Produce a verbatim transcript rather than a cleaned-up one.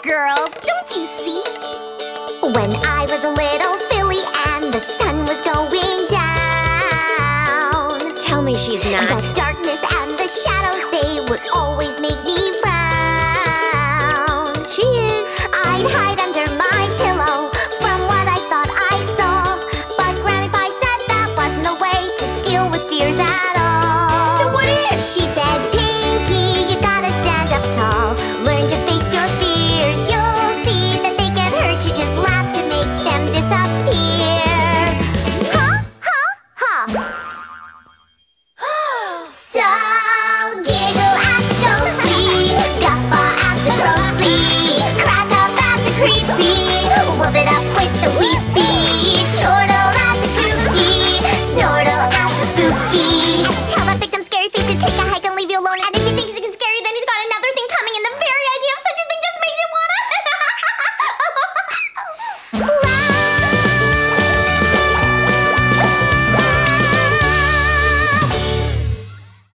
girls, don't you see? When I was a little filly and the sun was going down, Tell me she's not. the darkness and the shadows, they would always make me frown. She is. I'd hide under my pillow from what I thought I saw, but Grammy Pie said that wasn't the way to deal with fears at all. Then what is? She said, Pinky, you gotta stand up tall. Learn to face your fears. You'll see that they can't hurt you. Just laugh to make them disappear. Ha, ha, ha. So giggle at the ghostly, guffaw at the grossly, crack up at the creepy, whoop it up with the